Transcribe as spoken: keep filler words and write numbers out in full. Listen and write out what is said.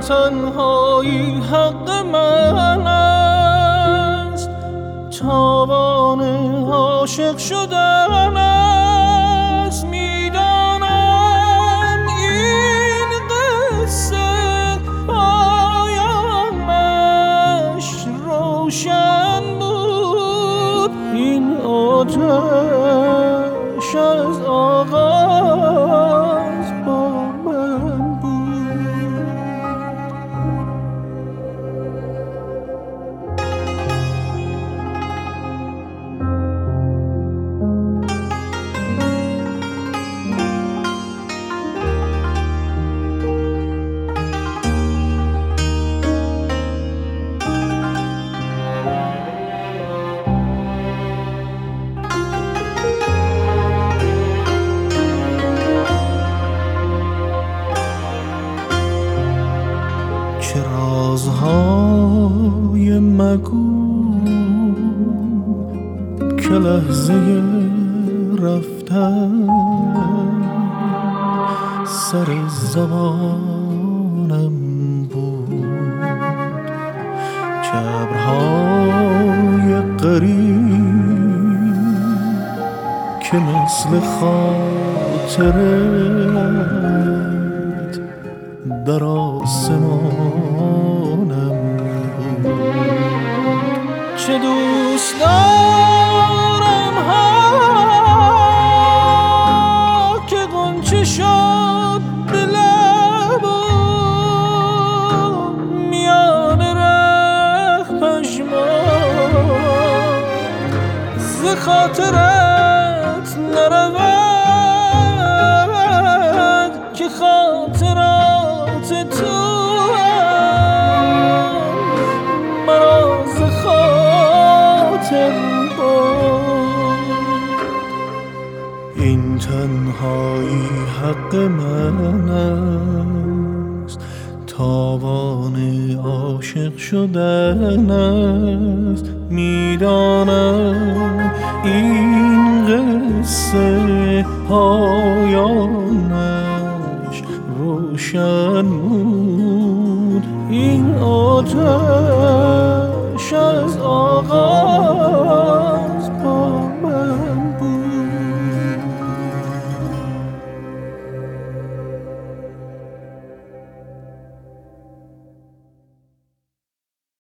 تنهایی حق من است، تاوان عاشق شدن است. میدانم این قصه پایانش روشن بود، این آتش از آغاز با من بود. چه رازهای مگو که لحظه رفتن سر زبانم بود. چه ابرهای غریب که مثل خاطرت در آسمانم بود. چه دوست دارم ها که غنچه شد به لبم، میان ره پژمان ز خاطرت نرود که خاطرات تو مرا ز خاطر برد. این تنهایی حق من است، تاوان عاشق شدن است. میدانم این قصه پایانش روشن بود، این آتش از آن